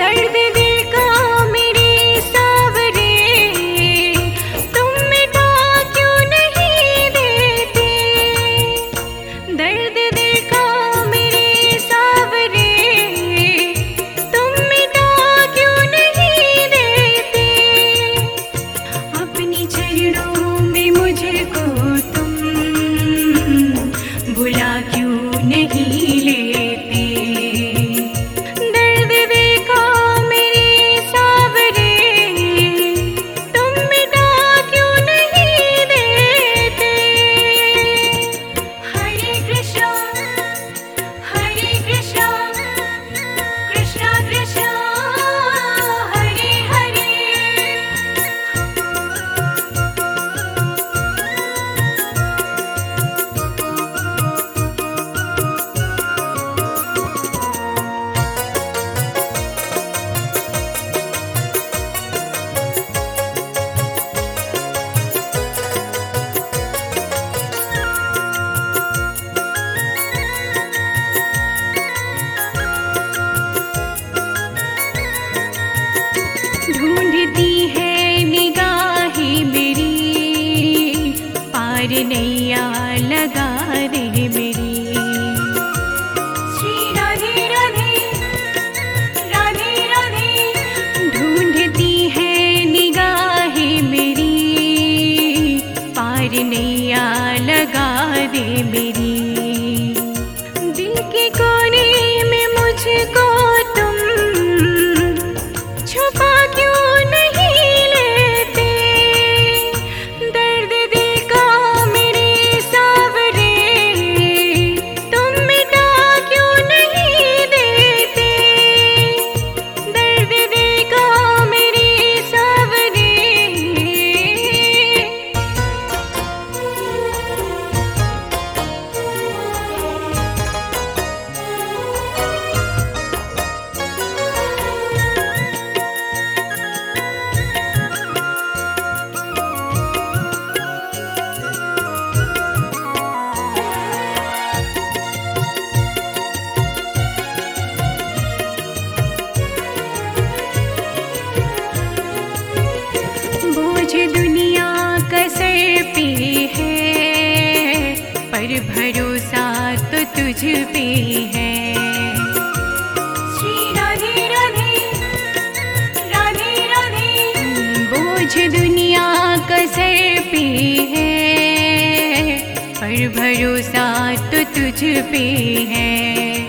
दर्द दिल का मेरे सावरे, तुम मिटा क्यों नहीं देते। दर्द दिल का मेरे सावरे, तुम मिटा क्यों नहीं देते। अपनी चरणों में मुझको तुम भुला क्यों नहीं लेते। दर्द देखा मेरे सावरे, तुम मिटा क्यों नहीं देते। हरे कृष्णा कृष्णा कृष्णा हरे हरे। ढूंढती है निगाहें मेरी, पार नैया लगा दे मेरी। श्री राधे राधे राधे राधे। ढूंढती है निगाहें मेरी, पार नैया लगा दे मेरी। दिल के कोने में मुझको तुम छुपा क्यों नहीं लेते। दर्द दिल का मेरे सावरे, तुम मिटा क्यों नहीं देते। दर्द दिल का मेरे सावरे। बोझ दुनिया का सर पे है, पर भरोसा तो तुझ पे है। श्री राधे राधे राधे राधे। बोझ दुनिया का सर पे है, पर भरोसा तो तुझ पे है।